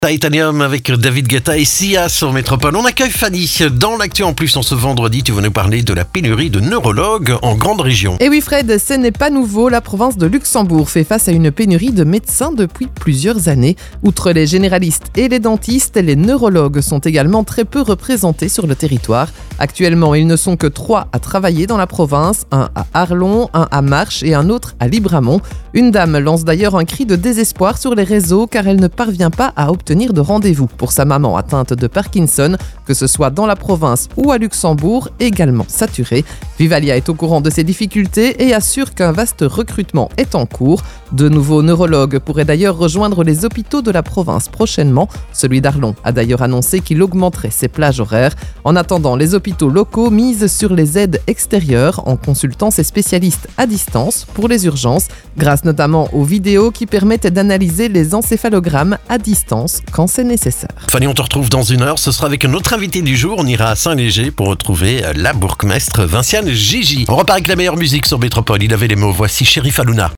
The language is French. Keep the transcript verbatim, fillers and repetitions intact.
Titanium avec David Guetta et Sia sur Métropole. On accueille Fanny. Dans l'actu en plus, en ce vendredi, tu vas nous parler de la pénurie de neurologues en grande région. Et oui Fred, ce n'est pas nouveau. La province de Luxembourg fait face à une pénurie de médecins depuis plusieurs années. Outre les généralistes et les dentistes, les neurologues sont également très peu représentés sur le territoire. Actuellement, ils ne sont que trois à travailler dans la province, un à Arlon, un à Marche et un autre à Libramont. Une dame lance d'ailleurs un cri de désespoir sur les réseaux car elle ne parvient pas à obtenir de rendez-vous pour sa maman atteinte de Parkinson, que ce soit dans la province ou à Luxembourg, également saturée. Vivalia est au courant de ces difficultés et assure qu'un vaste recrutement est en cours. De nouveaux neurologues pourraient d'ailleurs rejoindre les hôpitaux de la province prochainement. Celui d'Arlon a d'ailleurs annoncé qu'il augmenterait ses plages horaires. En attendant, les hôpitaux locaux misent sur les aides extérieures en consultant ces spécialistes à distance pour les urgences, grâce notamment aux vidéos qui permettent d'analyser les encéphalogrammes à distance quand c'est nécessaire. Fanny, on te retrouve dans une heure. Ce sera avec un autre invité du jour. On ira à Saint-Léger pour retrouver la bourgmestre Vinciane Gigi. On repart avec la meilleure musique sur Métropole. Il avait les mots. Voici Chérif Halouna.